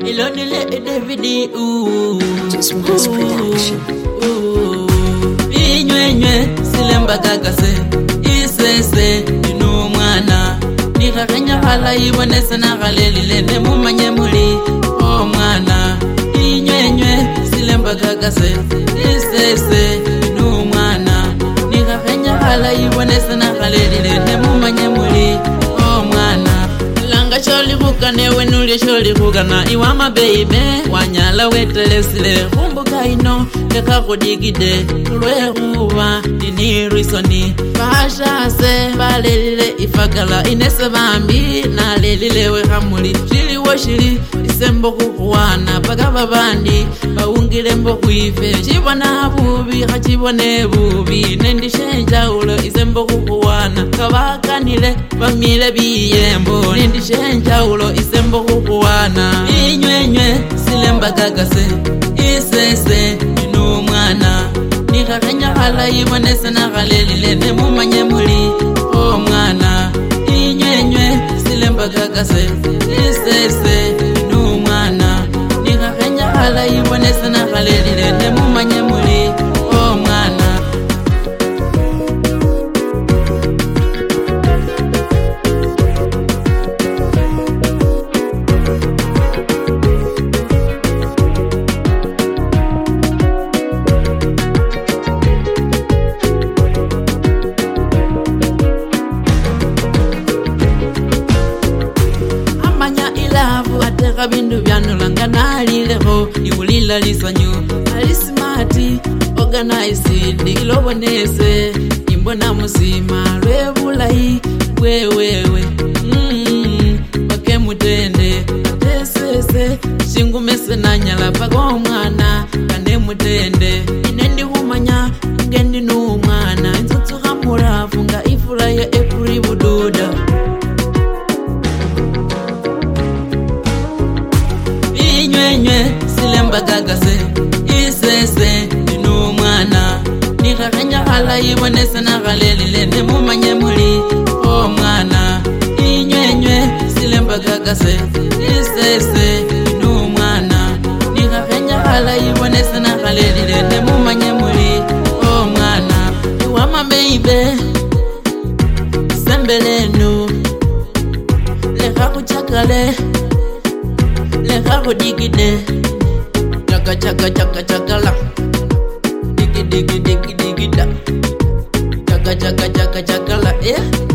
Ilonile David Just Mass Production. Inywe silemba kakase isese inu mwana nikakenya hala ibonese na galelile ne mumanye muri o mwana inywe silemba kakase isese inu mwana nikakenya hala ibonese na galelile ne mumanye muri o mwana langa choli bukane wenuli choli bukana iwama baby wanyala wetelesile kumbuka ino leka kudigide lwehuwa nini risoni fashase balelile ifakala inese bambi na lelile we hamuli chili wo chili isembo kukuwana paka babandi baungile mbo kuife chibona bubi hachibone bubi nendishenja ulo isembo kukuwana kabakanile bamile biyembo nendishenja ulo isembo kukuwana inywe silemba kakase isese inu mwana nikakenya hala ibonese na galelile ne mumanye muri o mwana inywe silemba kakase isese inu mwana nikakenya hala ibonese na galelile ne mumanye muri o mwana kabindu byanulanga nalileho iwulila lisanyu ali smart organized ilobonese imbona musima lwebulayi wewewe bakemutende atesese shingumese nanyala paka omwana kane mutende inendi humanya ngendi n'umwana inzutsuka murafu nga ifura ya epuri bududa inywe silemba kakase isese inu mwana nikakenya hala ibonese na galelile ne mumanye muri o mwana inywe silemba kakase isese inu mwana nikakenya hala ibonese na galelile ne mumanye muri o mwana iwama baby sembelenu leka kuchakale leka kudigide chaka chaka chaka chaka la digi digi digi digi da chaka chaka chaka chaka la